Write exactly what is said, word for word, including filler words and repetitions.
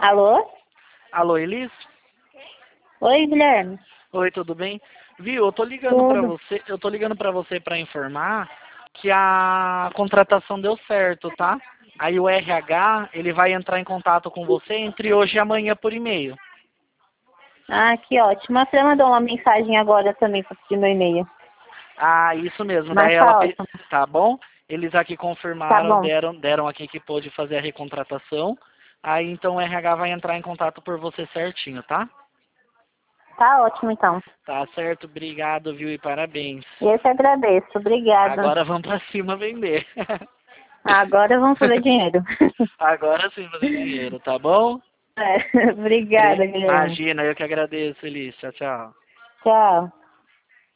Alô? Alô, Elis? Oi, Guilherme. Oi, tudo bem? Viu, eu tô ligando pra Tudo. você, eu tô ligando para você para informar que a contratação deu certo, tá? Aí o R H, ele vai entrar em contato com você entre hoje e amanhã por e-mail. Ah, que ótimo. Você mandou uma mensagem agora também para pedir meu e-mail. Ah, isso mesmo. Mas Daí ela tá fez, ótimo. tá bom? Eles aqui Tá confirmaram, bom. deram, deram aqui que pôde fazer a recontratação. Aí então o R H vai entrar em contato por você certinho, tá? Tá ótimo, então. Tá certo, obrigado, viu? E parabéns. Eu que agradeço. Obrigada. Agora vamos pra cima vender. Agora vamos fazer dinheiro. Agora sim fazer dinheiro, tá bom? É, obrigada, Bri- Guilherme. Imagina, eu que agradeço, Elis. Tchau, tchau. Tchau.